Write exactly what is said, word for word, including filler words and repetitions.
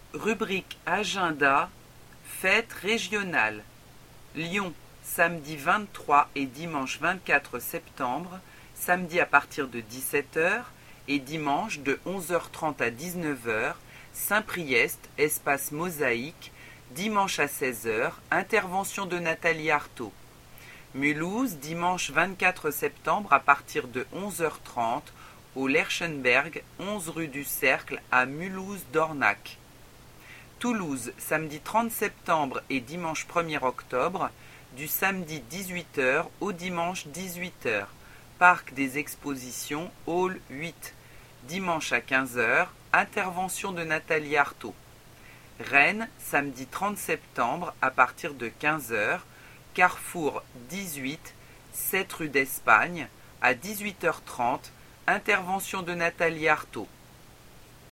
Rubrique Agenda, fêtes régionales. Lyon, samedi vingt-trois et dimanche vingt-quatre septembre, samedi à partir de dix-sept heures et dimanche de onze heures trente à dix-neuf heures, Saint-Priest, espace Mosaïque, dimanche à seize heures, intervention de Nathalie Arthaud. Mulhouse, dimanche vingt-quatre septembre à partir de onze heures trente, au Lerchenberg, onze rue du Cercle à Mulhouse-Dornac. Toulouse, samedi trente septembre et dimanche premier octobre, du samedi dix-huit heures au dimanche dix-huit heures, Parc des Expositions, Hall huit, dimanche à quinze heures, intervention de Nathalie Arthaud. Rennes, samedi trente septembre à partir de quinze heures, Carrefour dix-huit, sept rue d'Espagne, à dix-huit heures trente, intervention de Nathalie Arthaud.